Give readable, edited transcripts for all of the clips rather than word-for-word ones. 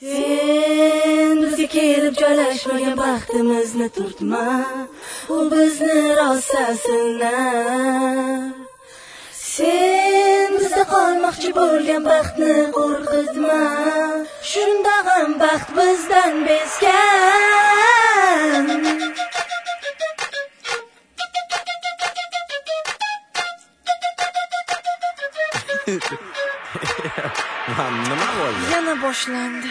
Sen bizga kelib joylashmagan baxtimizni turtma, u bizni rosa sinar. Sen bizda qolmoqchi bo'lgan baxtni qo'rqitma, shunda ham baxt bizdan bezgan. Nima bo'ldi? Yana boshlandi.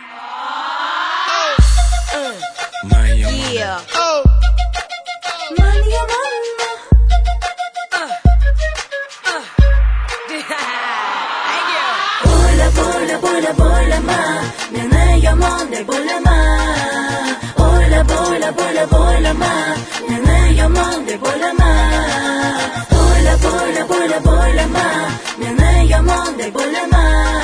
Yeah. Man yomonmi? O'ylama, meni yomon deb o'ylama. O'ylama, meni yomon deb o'ylama. O'ylama, meni yomon deb o'ylama.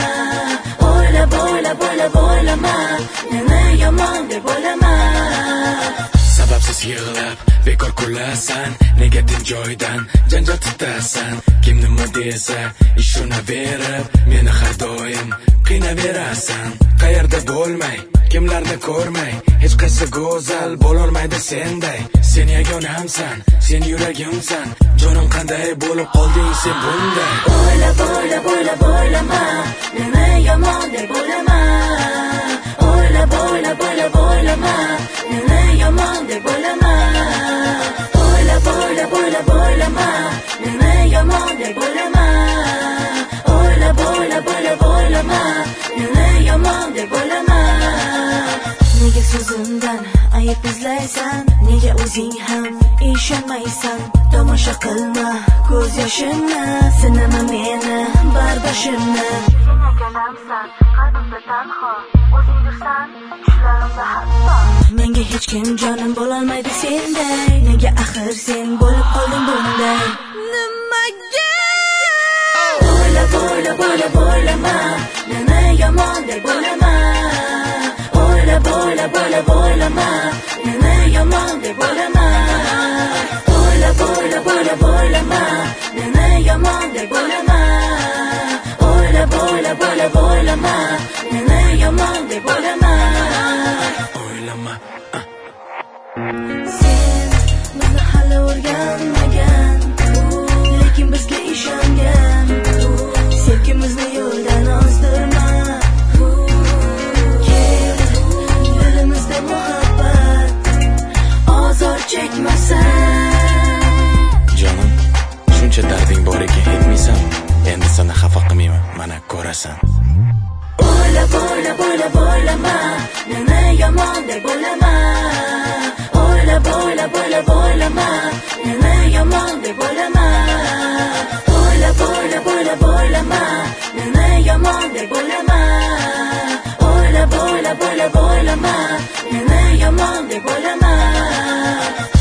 O'ylama, meni yomon deb o'ylama. Sababsiz yig'lab bekor kulasan, negativ joydan janjal tutasan. Kim nima desa ishonaverib, meni har doim qiynaverasan. Qayerda bo'lmay, kimlarni ko'rmay, hech qaysi go'zal bo'lolmaydi senday. Sen yagonamsan, sen yuragimsan, jonim qanday bo'lib qolding sen bunday. O'ylama, meni yomon deb o'ylama. O'ylama, meni yomon deb o'ylama. O'ylama, meni yomon deb o'ylama. O'ylama, meni yomon deb o'ylama. Nega so'zimdan ayib izlaysan, nega o'zing ham ishonmaysan? Tomosha qilma ko'z yoshimni, sinama meni bardoshimni. Sen yagonamsan, qalbimda tanho, o'zingdirsan, tushlarimda hatto. Menga hech kim jonim bo'lolmaydi senday, nega axir sen bo'lib qolding bunday? Nimaga? O'ylama, meni yomon deb o'ylama. O'ylama, meni yomon deb o'ylama. O'ylama, meni yomon deb o'ylama. O'ylama, meni yomon deb o'ylama. O'ylama. Sen meni hali o'rganmagan, lekin bizga ishongan. Sevgimizni yo'ldan ozdirma. Kel, yo'limizda muhabbat ozor chekmasin. Jonim, shuncha darding bor ekan aytmaysan. Endi seni xafa qilmayman, mana ko'rasan. O'ylama, meni yomon deb o'ylama. O'ylama, meni yomon deb o'ylama. O'ylama, meni yomon deb o'ylama. O'ylama, meni yomon deb o'ylama.